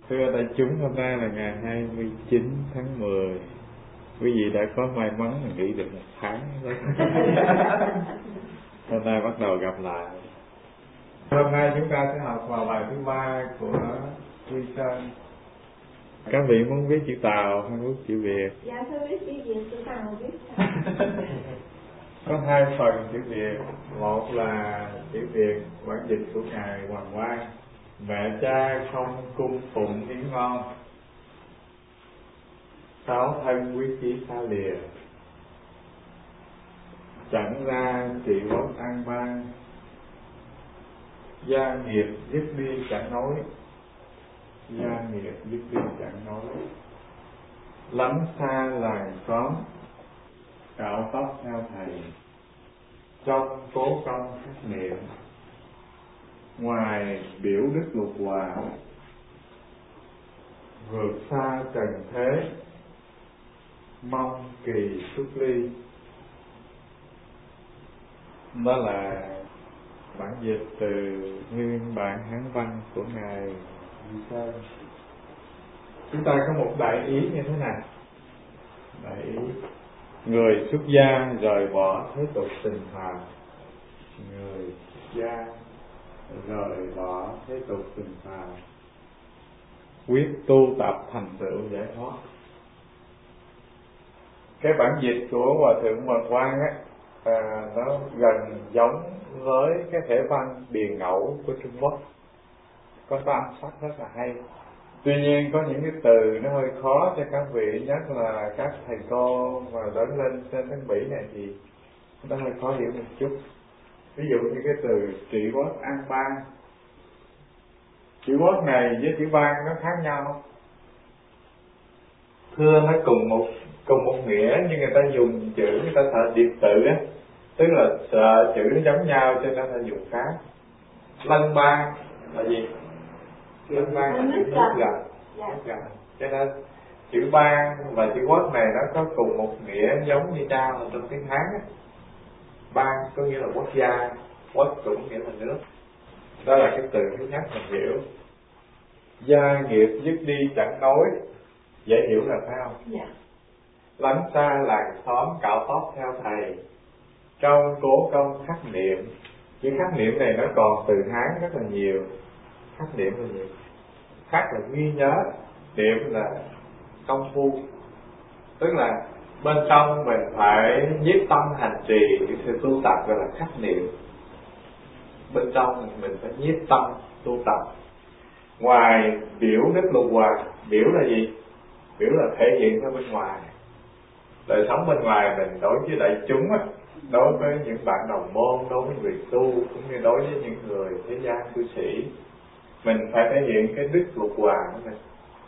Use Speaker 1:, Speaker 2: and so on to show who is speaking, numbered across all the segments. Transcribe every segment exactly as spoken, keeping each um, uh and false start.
Speaker 1: Thưa đại chúng, hôm nay là ngày hai mươi chín tháng mười. Quý vị đã có may mắn nghỉ được một tháng đó. Hôm nay bắt đầu gặp lại. Hôm nay chúng ta sẽ học vào bài thứ ba của Quy Sơn. Các vị muốn viết chữ Tàu hay muốn chữ Việt?
Speaker 2: Dạ thưa viết chữ Việt, chữ Tàu viết.
Speaker 1: Có hai phần chữ Việt. Một là chữ Việt bản dịch của ngài Hoàng Quang: mẹ cha không cung phụng hiến ngon, sáu thân quý chí xa lìa, chẳng ra trị bóng an ban, gia nghiệp dứt đi chẳng nói, gia nghiệp dứt đi chẳng nói, lánh xa làng xóm, cạo tóc theo thầy, trong cố công khắc niệm, ngoài biểu đức lục hòa, vượt xa trần thế, mong kỳ xuất ly. Đó là bản dịch từ nguyên bản Hán văn của ngài Quy Sơn. Chúng ta có một đại ý như thế này. Đại ý: người xuất gia rời bỏ thế tục tình phàm. Người xuất gia rời bỏ thế tục tình phàm, quyết tu tập thành tựu giải thoát. Cái bản dịch của Hòa thượng Hoàng Quang á, à, nó gần giống với cái thể văn Điền Ngẫu của Trung Quốc, có cái âm sắc rất là hay. Tuy nhiên có những cái từ nó hơi khó cho các vị, nhất là các thầy cô mà lớn lên trên tiếng Bỉ này thì nó hơi khó hiểu một chút. Ví dụ như cái từ trị quốc an ban, chữ quốc này với chữ ban nó khác nhau không? Thưa nó cùng một cùng một nghĩa, nhưng người ta dùng chữ, người ta sợ điệp tự á, tức là sợ chữ nó giống nhau cho nên ta dùng khác. Lân ban là gì? Lân ban là chữ nước gần, nước gần. Cho nên chữ ban và chữ quốc này nó có cùng một nghĩa giống như nhau ở trong tiếng Hán á. Ban có nghĩa là quốc gia, quốc cũng nghĩa là nước. Đó là cái từ thứ nhất mình hiểu. Gia nghiệp dứt đi chẳng nói, dễ hiểu là phải không? Dạ. Lánh xa làng xóm, cạo tóc theo thầy, trong cố công khắc niệm. Chữ khắc niệm này nó còn từ Hán rất là nhiều. Khắc niệm là gì? Khắc là ghi nhớ, niệm là công phu. Tức là bên trong mình phải nhiếp tâm hành trì cái sự tu tập, gọi là khắc niệm. Bên trong mình phải nhiếp tâm tu tập. Ngoài biểu đức lục hòa, biểu là gì? Biểu là thể hiện ra bên ngoài. Đời sống bên ngoài mình đối với đại chúng á, đối với những bạn đồng môn, đối với người tu, cũng như đối với những người thế gian cư sĩ, mình phải thể hiện cái đức lục hòa của mình.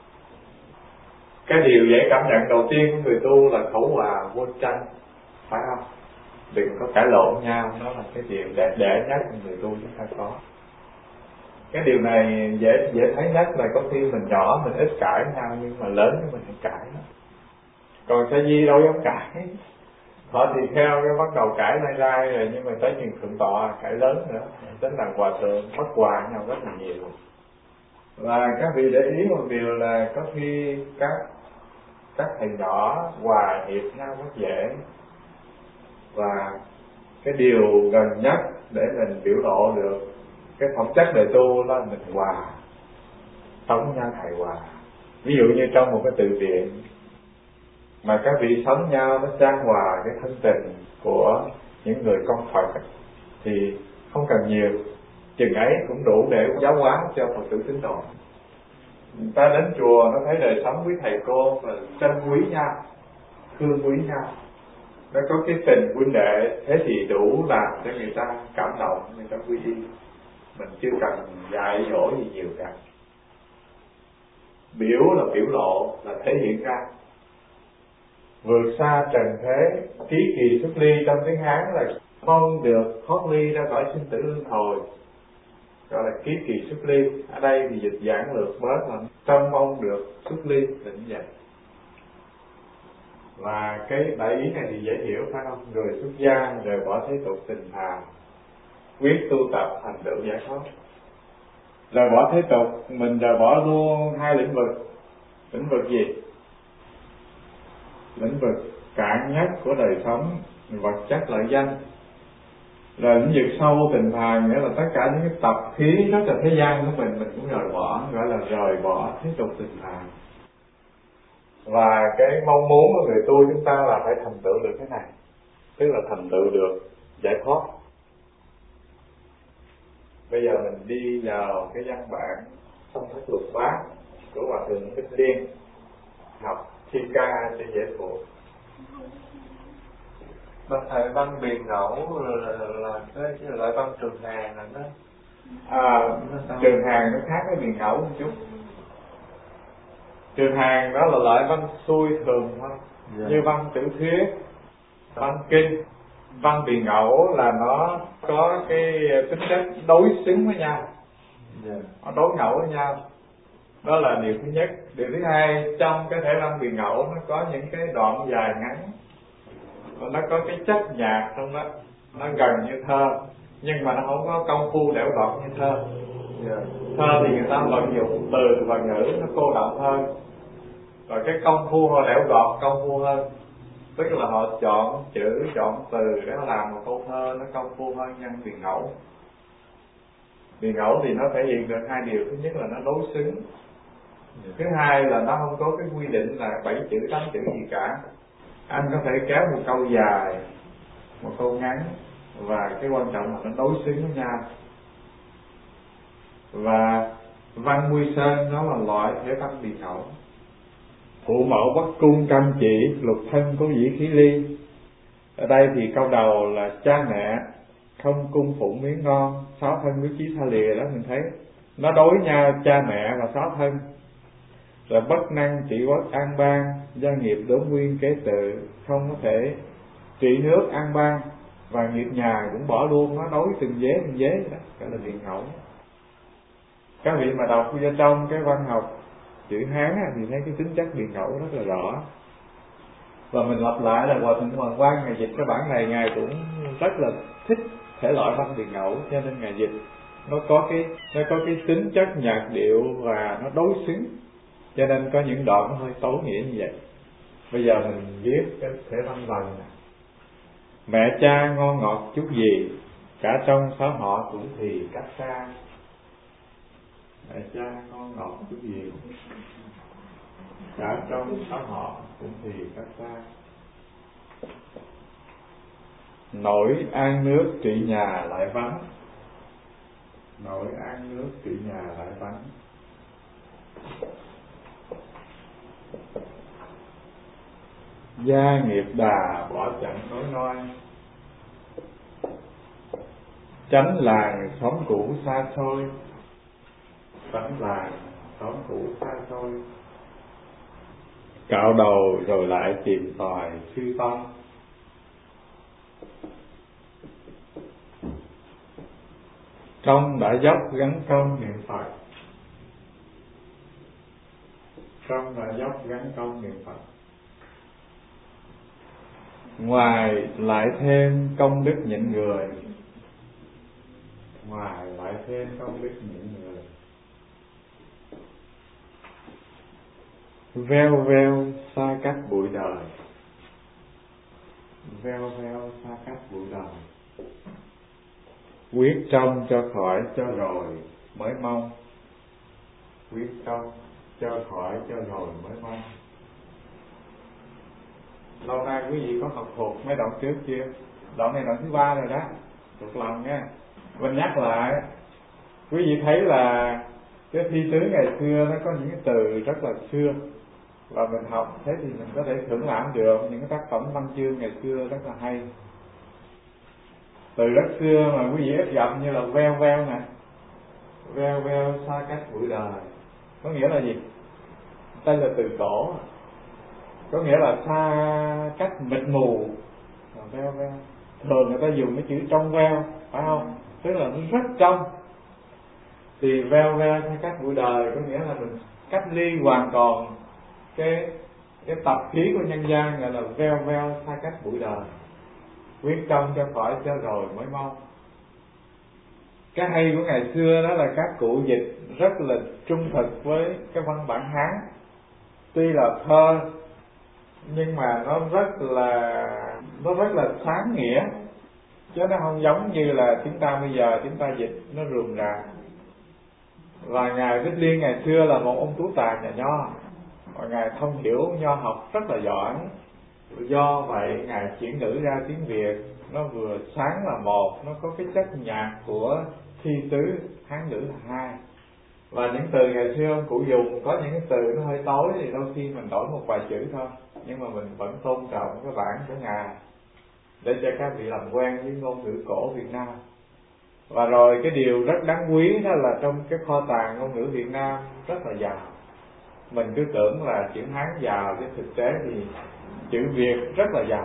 Speaker 1: Cái điều dễ cảm nhận đầu tiên của người tu là khẩu hòa vô tranh, phải không? Đừng có cãi lộn nhau, đó là cái điều đẹp đẽ nhất của người tu chúng ta có. Cái điều này dễ dễ thấy nhất là có khi mình nhỏ mình ít cãi nhau, nhưng mà lớn thì mình phải cãi đó. Còn Sa Di đâu dám cãi, họ thì theo cái bắt đầu cãi lai rai rồi, nhưng mà tới những thượng tọa cãi lớn nữa, tính là hòa thượng bất hòa nhau rất là nhiều. Và các vị để ý một điều là có khi các các thầy nhỏ hòa hiệp nhau rất dễ, và cái điều gần nhất để mình biểu lộ được cái phẩm chất đời tu là mình hòa, sống nhau hài hòa. Ví dụ như trong một cái tự viện mà các vị sống nhau nó chan hòa cái thân tình của những người con Phật thì không cần nhiều, chừng ấy cũng đủ để giáo hóa cho Phật tử tín đồ. Người ta đến chùa nó thấy đời sống với thầy cô và trân quý nhau, thương quý nhau, nó có cái tình huynh đệ, thế thì đủ làm cho người ta cảm động, người ta quy y. Mình chưa cần dạy dỗ gì nhiều cả. Biểu là biểu lộ, là thể hiện ra. Vượt xa trần thế, ký kỳ xuất ly trong tiếng Hán là mong được thoát ly ra khỏi sinh tử luân hồi, gọi là ký kỳ xuất ly. Ở đây thì dịch giảng lược bớt là trong mong được xuất ly là như vậy. Và cái đại ý này thì dễ hiểu phải không? Người xuất gia rời bỏ thế tục tình phàm, quyết tu tập thành tựu giải thoát. Rời bỏ thế tục, mình rời bỏ luôn hai lĩnh vực. Lĩnh vực gì? Lĩnh vực cạn nhất của đời sống, vật chất lợi danh. Rồi lĩnh vực sâu tình phàm, nghĩa là tất cả những cái tập khí rất là thế gian của mình, mình cũng rời bỏ, gọi là rời bỏ thế tục tình phàm. Và cái mong muốn của người tu chúng ta là phải thành tựu được cái này, tức là thành tựu được giải thoát. Bây giờ mình đi vào cái văn bản Song Thất Luật Pháp của Hòa Thượng Bích Liên, học thi ca cho dễ thuộc.
Speaker 3: Bác thầy văn biền ngẫu là, là, là cái, cái loại văn trường hàng là nó
Speaker 1: à, trường hàng nó khác với biền ngẫu một chút. Trường hàng đó là loại văn xuôi thường thôi, yeah. Như văn tiểu thuyết, văn kinh. Văn biền ngẫu là nó có cái tính chất đối xứng với nhau, yeah. Nó đối ngẫu với nhau. Đó là điều thứ nhất. Điều thứ hai, trong cái thể văn biền ngẫu nó có những cái đoạn dài ngắn, nó có cái chất nhạc trong đó, nó gần như thơ, nhưng mà nó không có công phu đẽo gọt như thơ. Yeah. Thơ thì người ta vận dụng từ và ngữ nó cô đọng hơn, rồi cái công phu họ đẽo gọt công phu hơn, tức là họ chọn chữ chọn từ để làm một câu thơ nó công phu hơn nhân biền ngẫu. Biền ngẫu thì nó thể hiện được hai điều. Thứ nhất là nó đối xứng, thứ hai là nó không có cái quy định là bảy chữ tám chữ gì cả. Anh có thể kéo một câu dài, một câu ngắn, và cái quan trọng là nó đối xứng với nhau. Và văn Nguy Sơn nó là loại thể văn biền ngẫu. Phụ mẫu bất cung cam chỉ, lục thân có dĩ khí ly. Ở đây thì câu đầu là cha mẹ không cung phụng miếng ngon, sáu thân với chí tha lìa. Đó mình thấy nó đối nhau, cha mẹ và sáu thân. Rồi bất năng trị quốc an bang, gia nghiệp đốn nguyên kế tự, không có thể trị nước an bang, và nghiệp nhà cũng bỏ luôn. Nó đối từng vế từng vế đó, gọi là biền ngẫu. Các vị mà đọc vô trong cái văn học chữ Hán thì thấy cái tính chất biền ngẫu rất là rõ. Và mình lặp lại là Hòa Thượng Hoàng Quang ngài dịch cái bản này, ngài cũng rất là thích thể loại văn biền ngẫu, cho nên ngài dịch nó có cái nó có cái tính chất nhạc điệu và nó đối xứng, cho nên có những đoạn nó hơi tối nghĩa như vậy. Bây giờ mình viết cái thể văn vần này. Mẹ cha ngon ngọt chút gì, cả trong sáu họ cũng thì cách xa. Mẹ cha ngon ngọt chút gì, cả trong sáu họ cũng thì cách xa. Nỗi an nước trị nhà lại vắng, nỗi an nước trị nhà lại vắng. Gia nghiệp đà bỏ chẳng nói nói, tránh làng xóm cũ xa xôi, tránh làng xóm cũ xa xôi. Cạo đầu rồi lại tìm tòi suy tâm, trong đã dốc gắn công niệm Phật, trong đã dốc gắn công niệm Phật. Ngoài lại thêm công đức nhịn người, ngoài lại thêm công đức nhịn người. Veo veo xa cách bụi đời, veo veo xa cách bụi đời. Quyết trong cho khỏi cho rồi mới mong, quyết trong cho khỏi cho rồi mới mong. Lâu nay quý vị có học thuộc mấy đoạn trước chưa? Đoạn này đoạn thứ ba rồi đó, thuộc lòng nha. Mình nhắc lại, quý vị thấy là cái thi tứ ngày xưa nó có những cái từ rất là xưa, và mình học thế thì mình có thể thưởng lãm được những cái tác phẩm văn chương ngày xưa rất là hay. Từ rất xưa mà quý vị ít gặp như là veo veo nè, veo veo xa cách bụi đời, có nghĩa là gì? Đây là từ cổ, có nghĩa là xa cách mịt mù. Veo veo thường người ta dùng cái chữ trong veo, phải không? Tức là nó rất trong. Thì veo veo xa cách bụi đời có nghĩa là mình cách ly hoàn toàn cái cái tập khí của nhân gian, gọi là veo veo xa cách bụi đời. Quyết tâm cho khỏi cho rồi mới mong. Cái hay của ngày xưa đó là các cụ dịch rất là trung thực với cái văn bản Hán. Tuy là thơ nhưng mà nó rất là nó rất là sáng nghĩa, chứ nó không giống như là chúng ta bây giờ chúng ta dịch nó rườm rà. Và ngài Bích Liên ngày xưa là một ông tú tài nhà nho, và ngài thông hiểu nho học rất là giỏi. Do vậy ngài chuyển ngữ ra tiếng Việt nó vừa sáng là một, nó có cái chất nhạc của thi tứ, Hán ngữ là hai. Và những từ ngày xưa ông cụ dùng có những cái từ nó hơi tối thì đôi khi mình đổi một vài chữ thôi, nhưng mà mình vẫn tôn trọng cái bản của ngài để cho các vị làm quen với ngôn ngữ cổ Việt Nam. Và rồi cái điều rất đáng quý đó là trong cái kho tàng ngôn ngữ Việt Nam rất là giàu. Mình cứ tưởng là chữ Hán giàu, chứ thực tế thì chữ Việt rất là giàu.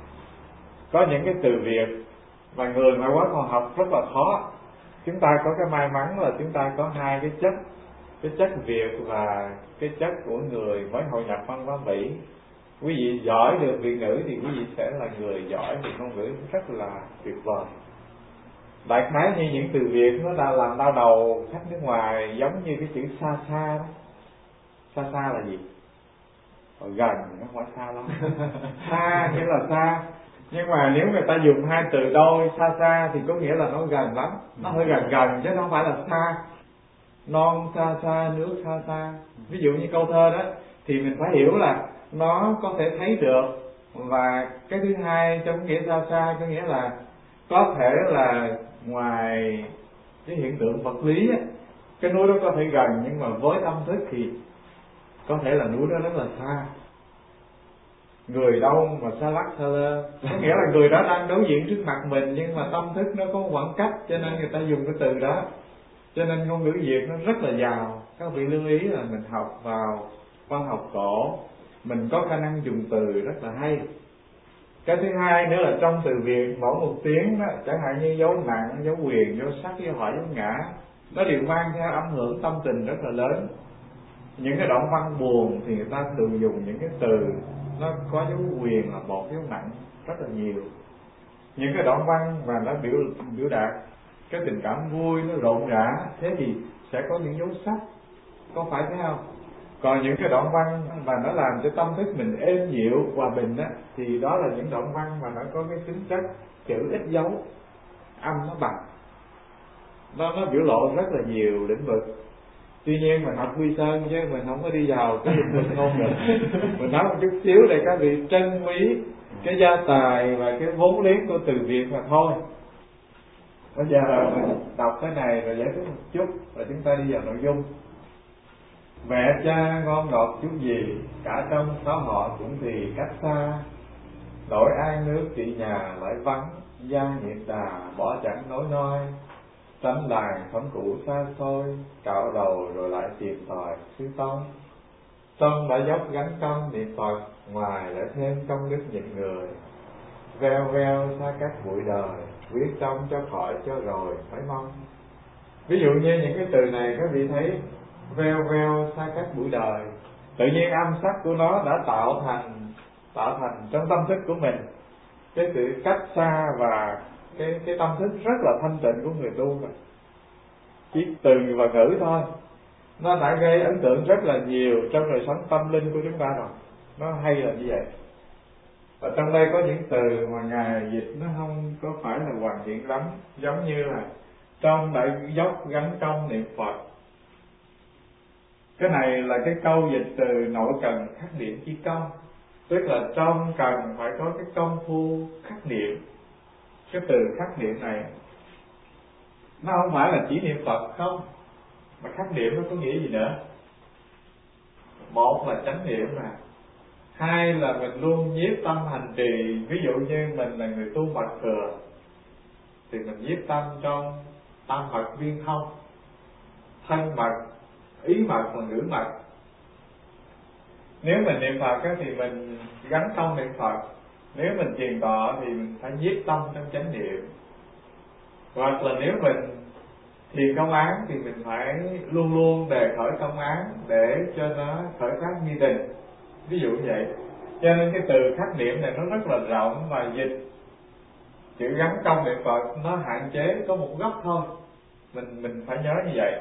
Speaker 1: Có những cái từ Việt mà người ngoại quốc còn học rất là khó. Chúng ta có cái may mắn là chúng ta có hai cái chất, cái chất Việt và cái chất của người mới hội nhập văn hóa Mỹ. Quý vị giỏi được Việt ngữ thì quý vị sẽ là người giỏi về ngôn ngữ rất là tuyệt vời. Đại khái như những từ Việt nó đã làm đau đầu khách nước ngoài, giống như cái chữ xa xa đó. Xa xa là gì? Ở gần, nó không phải xa lắm. Xa nghĩa là xa, nhưng mà nếu người ta dùng hai từ đôi xa xa thì có nghĩa là nó gần lắm, nó hơi gần gần chứ không phải là xa. Non xa xa, nước xa xa. Ví dụ như câu thơ đó thì mình phải hiểu là nó có thể thấy được. Và cái thứ hai trong nghĩa xa xa có nghĩa là có thể là ngoài cái hiện tượng vật lý á, cái núi đó có thể gần, nhưng mà với tâm thức thì có thể là núi đó rất là xa. Người đâu mà xa lắc xa lơ, có nghĩa là người đó đang đối diện trước mặt mình nhưng mà tâm thức nó có khoảng cách, cho nên người ta dùng cái từ đó. Cho nên ngôn ngữ Việt nó rất là giàu. Các vị lưu ý là mình học vào văn học cổ, mình có khả năng dùng từ rất là hay. Cái thứ hai nữa là trong từ Việt mỗi một tiếng đó, chẳng hạn như dấu nặng, dấu quyền, dấu sắc, dấu hỏi, dấu ngã, nó đều mang theo âm hưởng tâm tình rất là lớn. Những cái đoạn văn buồn thì người ta thường dùng những cái từ nó có dấu quyền là một, dấu nặng rất là nhiều. Những cái đoạn văn mà nó biểu biểu đạt cái tình cảm vui, nó rộn rã, thế thì sẽ có những dấu sắc, có phải thế không? Còn những cái đoạn văn mà nó làm cho tâm thức mình êm dịu, hòa bình á, thì đó là những đoạn văn mà nó có cái tính chất chữ ít dấu, âm nó bằng, nó nó biểu lộ rất là nhiều lĩnh vực. Tuy nhiên mình học Quy Sơn chứ mình không có đi vào cái lĩnh vực ngôn ngữ. Mình nói một chút xíu để các vị trân quý cái gia tài và cái vốn liếng của từ Việt mà thôi. Bây giờ mình đọc cái này rồi giải thích một chút và chúng ta đi vào nội dung. Mẹ cha ngon ngọt chút gì, cả trong xóm họ cũng thì cách xa. Đổi an nước chị nhà lại vắng, gia nhiệt đà bỏ chẳng nối nói. Tránh làng thống cũ xa xôi, cạo đầu rồi lại tìm tòi xứ tông. Trong đã dốc gánh công niệm Phật, ngoài lại thêm công đức nhịn người. Veo veo xa các bụi đời, quyết tâm cho khỏi cho rồi phải mong. Ví dụ như những cái từ này các vị thấy veo veo xa các bụi đời, tự nhiên âm sắc của nó đã tạo thành tạo thành trong tâm thức của mình cái sự cách xa và cái cái tâm thức rất là thanh tịnh của người tu rồi. Chỉ từ và ngữ thôi nó đã gây ấn tượng rất là nhiều trong đời sống tâm linh của chúng ta rồi. Nó hay là như vậy. Và trong đây có những từ mà ngài dịch nó không có phải là hoàn thiện lắm, giống như là trong đại dốc gánh công niệm Phật. Cái này là cái câu dịch từ nội cần khắc niệm chi công, tức là trong cần phải có cái công phu khắc niệm. Cái từ khắc niệm này nó không phải là chỉ niệm Phật không, mà khắc niệm nó có nghĩa gì nữa? Một là chánh niệm nè, hai là mình luôn nhiếp tâm hành trì. Ví dụ như mình là người tu mật thừa thì mình nhiếp tâm trong tam mật viên thông, thân mật, ý mật và ngữ mật. Nếu mình niệm Phật thì mình gắn công niệm Phật, nếu mình thiền tọa thì mình phải nhiếp tâm trong chánh niệm. Hoặc là nếu mình thiền công án thì mình phải luôn luôn đề khởi công án để cho nó khởi phát nghi tình. Ví dụ như vậy. Cho nên cái từ khắc niệm này nó rất là rộng, và dịch chữ gắn công niệm Phật nó hạn chế có một góc thôi. mình mình phải nhớ như vậy.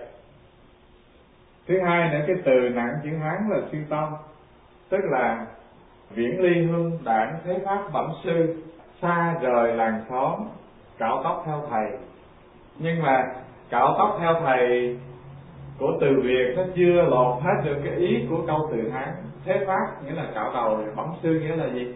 Speaker 1: Thứ hai nữa, cái từ nặng chữ Hán là siêu tâm, tức là viễn ly hương đảng thế pháp bẩm sư, xa rời làng xóm, cạo tóc theo thầy. Nhưng mà cạo tóc theo thầy của từ Việt nó chưa lột hết được cái ý của câu từ Hán. Thế pháp nghĩa là cạo đầu, bẩm sư nghĩa là gì?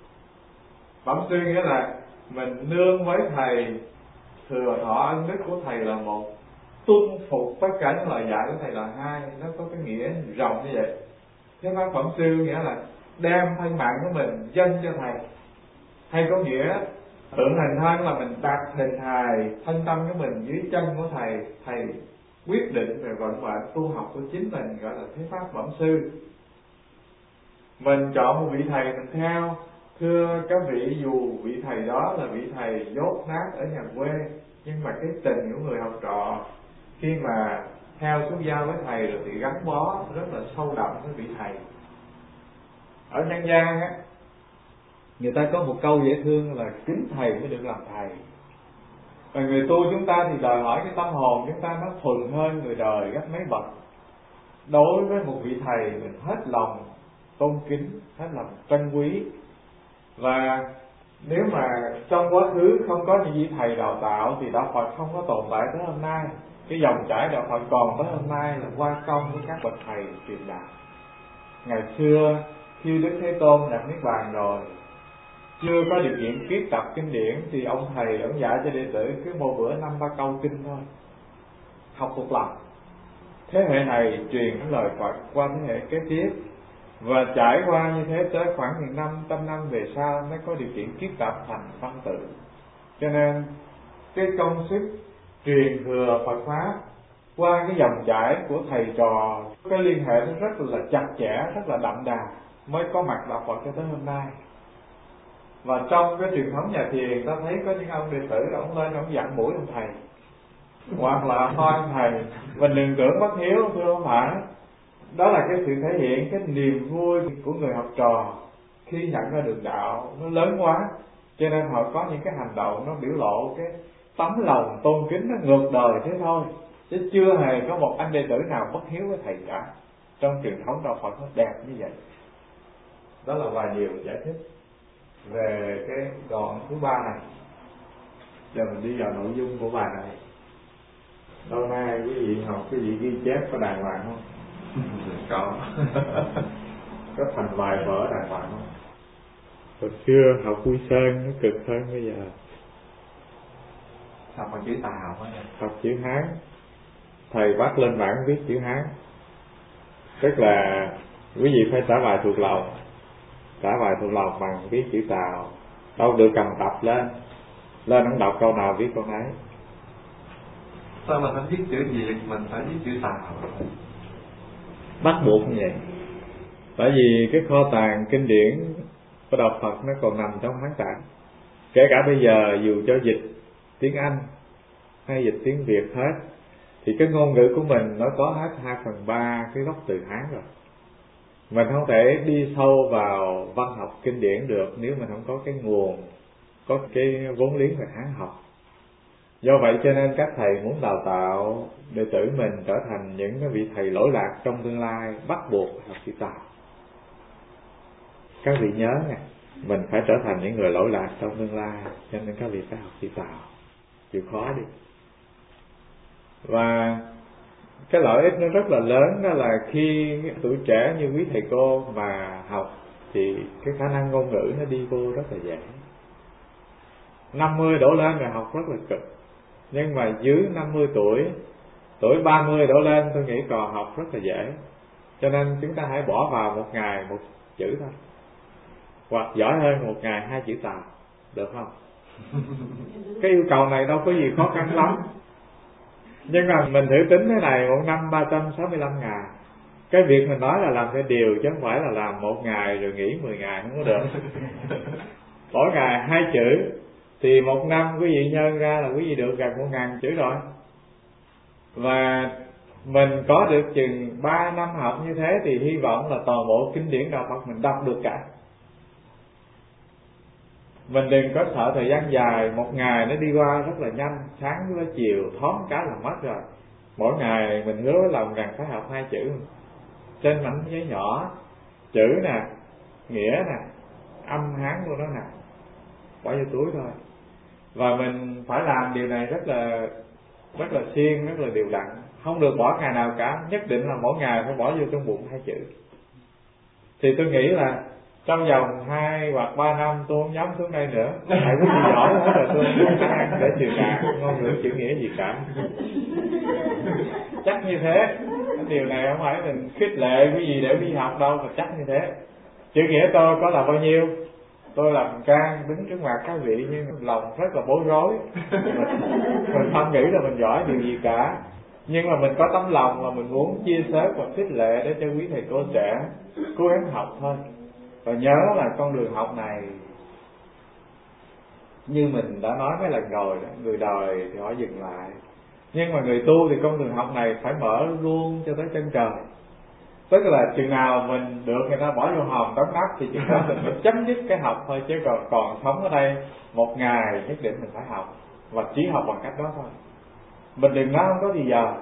Speaker 1: Bẩm sư nghĩa là mình nương với thầy, thừa thọ ân đức của thầy là một, tuân phục tất cả những lời dạy của thầy là hai. Nó có cái nghĩa rộng như vậy. Thế pháp bẩm sư nghĩa là đem thân mạng của mình dâng cho thầy, hay có nghĩa tượng hình thân là mình đặt hình hài thân tâm của mình dưới chân của thầy, thầy quyết định về vận mệnh tu học của chính mình, gọi là thế pháp bẩm sư. Mình chọn một vị thầy mình theo. Thưa các vị, dù vị thầy đó là vị thầy dốt nát ở nhà quê, nhưng mà cái tình của người học trò khi mà theo xuất gia với thầy rồi thì gắn bó rất là sâu đậm với vị thầy. Ở nhân gian á, người ta có một câu dễ thương là kính thầy mới được làm thầy. Và người tu chúng ta thì đòi hỏi cái tâm hồn chúng ta nó thuần hơn người đời gấp mấy bậc. Đối với một vị thầy mình hết lòng tôn kính, hết lòng trân quý. Và nếu mà trong quá khứ không có những vị thầy đào tạo thì đạo Phật không có tồn tại tới hôm nay. Cái dòng chảy đạo Phật còn tới hôm nay là qua công của các bậc thầy truyền đạo. Ngày xưa khi Đức Thế Tôn nhập niết bàn rồi, chưa có điều kiện kiết tập kinh điển, thì ông thầy ông dạy cho đệ tử cứ một bữa năm ba câu kinh thôi, học thuộc lòng. Thế hệ này truyền cái lời Phật qua thế hệ kế tiếp, và trải qua như thế tới khoảng nghìn năm, trăm năm về sau mới có điều kiện kiết tập thành văn tự. Cho nên cái công sức truyền thừa Phật pháp qua cái dòng chảy của thầy trò, cái liên hệ nó rất là chặt chẽ, rất là đậm đà, mới có mặt đạo Phật cho tới hôm nay. Và trong cái truyền thống nhà thiền, ta thấy có những ông đệ tử ông lên ông dặn mũi ông thầy, hoặc là thôi ông thầy mình đừng tưởng bất hiếu, thưa không phải. Đó là cái sự thể hiện cái niềm vui của người học trò khi nhận ra được đạo nó lớn quá, cho nên họ có những cái hành động nó biểu lộ cái tấm lòng tôn kính nó ngược đời thế thôi, chứ chưa hề có một anh đệ tử nào bất hiếu với thầy cả. Trong truyền thống đạo Phật nó đẹp như vậy. Đó là vài điều giải thích về cái đoạn thứ ba này. Giờ mình đi vào nội dung của bài này. Lâu nay quý vị học, quý vị ghi chép có đàng hoàng không?
Speaker 3: Có.
Speaker 1: Có thành bài vở đàng hoàng không? Hồi xưa học Quy Sơn nó cực hơn bây giờ.
Speaker 3: Học bằng chữ Tàu á.
Speaker 1: Học chữ Hán. Thầy bắt lên bảng viết chữ Hán. Tức là quý vị phải trả bài thuộc lòng. Trả bài thuộc lòng bằng viết chữ Tàu. Đâu được cầm tập lên. Lên ông đọc câu nào viết câu nấy.
Speaker 3: Sao mà không viết chữ Việt, mình phải viết chữ Tàu?
Speaker 1: Bắt buộc như vậy. Bởi vì cái kho tàng kinh điển của đạo Phật nó còn nằm trong Hán tạng. Kể cả bây giờ dù cho dịch tiếng Anh hay dịch tiếng Việt hết, thì cái ngôn ngữ của mình nó có hết hai phần ba cái gốc từ Hán rồi. Mình không thể đi sâu vào văn học kinh điển được nếu mình không có cái nguồn, có cái vốn liếng về Hán học. Do vậy cho nên các thầy muốn đào tạo đệ tử mình trở thành những cái vị thầy lỗi lạc trong tương lai, bắt buộc học chữ Tàu. Các vị nhớ nè, mình phải trở thành những người lỗi lạc trong tương lai, cho nên các vị phải học chữ Tàu. Chịu khó đi. Và cái lợi ích nó rất là lớn, đó là khi tuổi trẻ như quý thầy cô mà học thì cái khả năng ngôn ngữ nó đi vô rất là dễ. năm mươi đổ lên là học rất là cực. Nhưng mà dưới năm mươi tuổi, tuổi ba mươi đổ lên tôi nghĩ còn học rất là dễ. Cho nên chúng ta hãy bỏ vào một ngày một chữ thôi. Hoặc giỏi hơn một ngày hai chữ Tàu. Được không? Cái yêu cầu này đâu có gì khó khăn lắm. Nhưng mà mình thử tính thế này, một năm ba trăm sáu mươi lăm ngày. Cái việc mình nói là làm theo điều, chứ không phải là làm một ngày rồi nghỉ mười ngày, không có được. Mỗi ngày hai chữ, thì một năm quý vị nhân ra là quý vị được gần một ngàn chữ rồi. Và mình có được chừng ba năm học như thế thì hy vọng là toàn bộ kinh điển đạo Phật mình đọc được cả. Mình đừng có sợ thời gian dài, một ngày nó đi qua rất là nhanh, sáng với chiều thoáng cái là mất rồi. Mỗi ngày mình hứa với lòng rằng phải học hai chữ trên mảnh giấy nhỏ, chữ nè, nghĩa nè, âm hán của nó nè, bỏ vô túi thôi. Và mình phải làm điều này rất là rất là siêng, rất là đều đặn, không được bỏ ngày nào cả, nhất định là mỗi ngày phải bỏ vô trong bụng hai chữ. Thì tôi nghĩ là trong vòng hai hoặc ba năm tôi không dám xuống đây nữa, tại cái gì giỏi hết rồi tôi không có ăn để truyền đạt ngôn ngữ chữ nghĩa gì cả. Chắc như thế. Điều này không phải mình khích lệ cái gì để đi học đâu, mà chắc như thế. Chữ nghĩa tôi có là bao nhiêu, tôi làm can đứng trước mặt các vị nhưng lòng rất là bối rối. Mình, mình không nghĩ là mình giỏi điều gì cả, nhưng mà mình có tấm lòng và mình muốn chia sẻ và khích lệ để cho quý thầy cô trẻ cố gắng học thôi. Và nhớ là con đường học này như mình đã nói mấy lần rồi đó, người đời thì họ dừng lại, nhưng mà người tu thì con đường học này phải mở luôn cho tới chân trời. Tức là chừng nào mình được người ta bỏ vô hòm đóng nắp thì chúng ta mình phải chấm dứt cái học thôi, chứ còn còn sống ở đây một ngày nhất định mình phải học, và chỉ học bằng cách đó thôi. Mình đừng nói không có thì giờ.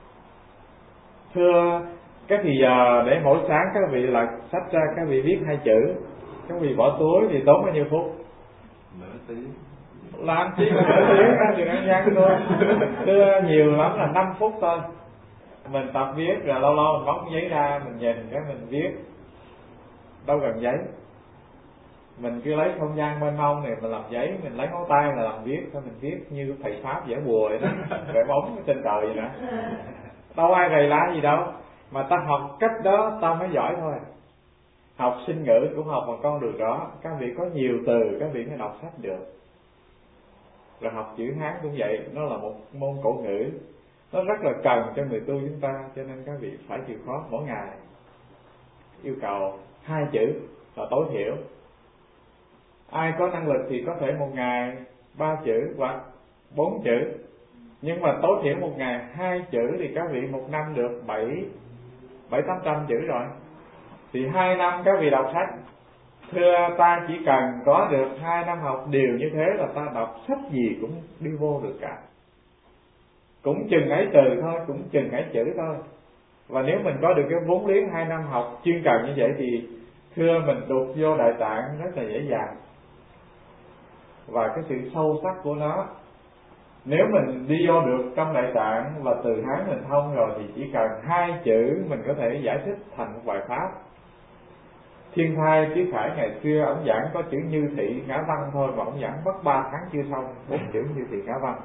Speaker 1: Thưa cái thì giờ để mỗi sáng các vị là sách ra, các vị viết hai chữ, các vị bỏ túi thì tốn bao nhiêu phút?
Speaker 3: Nửa tiếng.
Speaker 1: Làm chi mà nửa tiếng, ăn chừng ăn gian thôi. Thưa nhiều lắm là năm phút thôi. Mình tập viết rồi lâu lâu mình bóc giấy ra, mình nhìn cái mình viết. Đâu cần giấy, mình cứ lấy không gian mênh mông này mình làm giấy, mình lấy ngón tay là làm viết thôi, mình viết như thầy pháp vẽ bùa vậy đó, vẽ bóng trên trời vậy đó. Đâu ai rầy lá gì đâu, mà ta học cách đó ta mới giỏi thôi. Học sinh ngữ cũng học bằng con đường đó, các vị có nhiều từ các vị mới đọc sách được. Rồi học chữ Hán cũng vậy, nó là một môn cổ ngữ, nó rất là cần cho người tu chúng ta, cho nên các vị phải chịu khó mỗi ngày yêu cầu hai chữ là tối thiểu. Ai có năng lực thì có thể một ngày ba chữ hoặc bốn chữ, nhưng mà tối thiểu một ngày hai chữ thì các vị một năm được bảy bảy tám trăm chữ rồi. Thì hai năm các vị đọc sách. Thưa ta chỉ cần có được hai năm học đều như thế là ta đọc sách gì cũng đi vô được cả. Cũng chừng ấy từ thôi, cũng chừng ấy chữ thôi. Và nếu mình có được cái vốn liếng hai năm học chuyên cần như vậy thì thưa mình đục vô Đại Tạng rất là dễ dàng. Và cái sự sâu sắc của nó, nếu mình đi vô được trong Đại Tạng và từ Hán mình thông rồi thì chỉ cần hai chữ mình có thể giải thích thành một bài pháp. Thiên Thai Trí Khải ngày xưa ông giảng có chữ Như Thị Ngã Văn thôi mà ông giảng mất ba tháng chưa xong bốn chữ Như Thị Ngã Văn.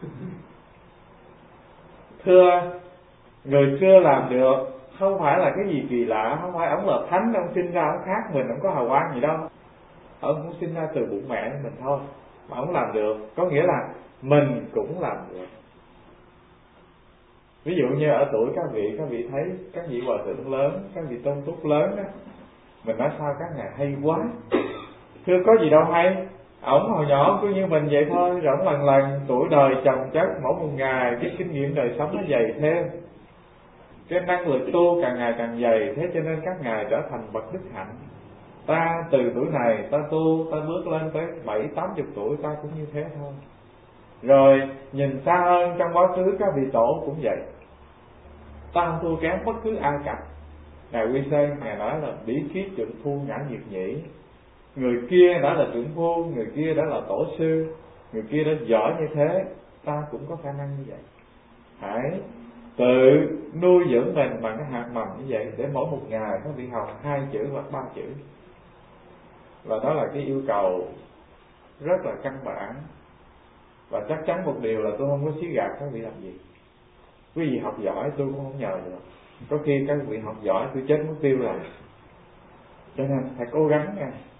Speaker 1: Thưa, người xưa làm được không phải là cái gì kỳ lạ, không phải ông là thánh, ông sinh ra ông khác mình, ông có hào quang gì đâu. Ông cũng sinh ra từ bụng mẹ mình thôi mà ông làm được, có nghĩa là mình cũng làm được. Ví dụ như ở tuổi các vị, các vị thấy các vị hòa thượng lớn, các vị tôn túc lớn đó, mình nói sao các ngài hay quá. Thưa có gì đâu hay, ổng hồi nhỏ cứ như mình vậy thôi, rồi ổng lần lần tuổi đời chồng chất, mỗi một ngày cái kinh nghiệm đời sống nó dày thêm, cái năng lực tu càng ngày càng dày, thế cho nên các ngài trở thành bậc đức hạnh. Ta từ tuổi này ta tu, ta bước lên tới bảy tám chục tuổi ta cũng như thế thôi. Rồi nhìn xa hơn trong quá khứ các vị tổ cũng vậy, ta không thua kém bất cứ ai cả. Ngài Quy Sơn ngài nói là bí khí trưởng phu ngã nhiệt nhĩ, người kia đã là trưởng phu, người kia đã là tổ sư, người kia đã giỏi như thế, ta cũng có khả năng như vậy. Hãy tự nuôi dưỡng mình bằng cái hạt mầm như vậy, để mỗi một ngày các vị học hai chữ hoặc ba chữ. Và đó là cái yêu cầu rất là căn bản. Và chắc chắn một điều là tôi không có xí gạt các vị làm gì. Quý vị học giỏi tôi cũng không nhờ được, có khi các vị học giỏi tôi chết mất tiêu rồi. Cho nên phải cố gắng nha.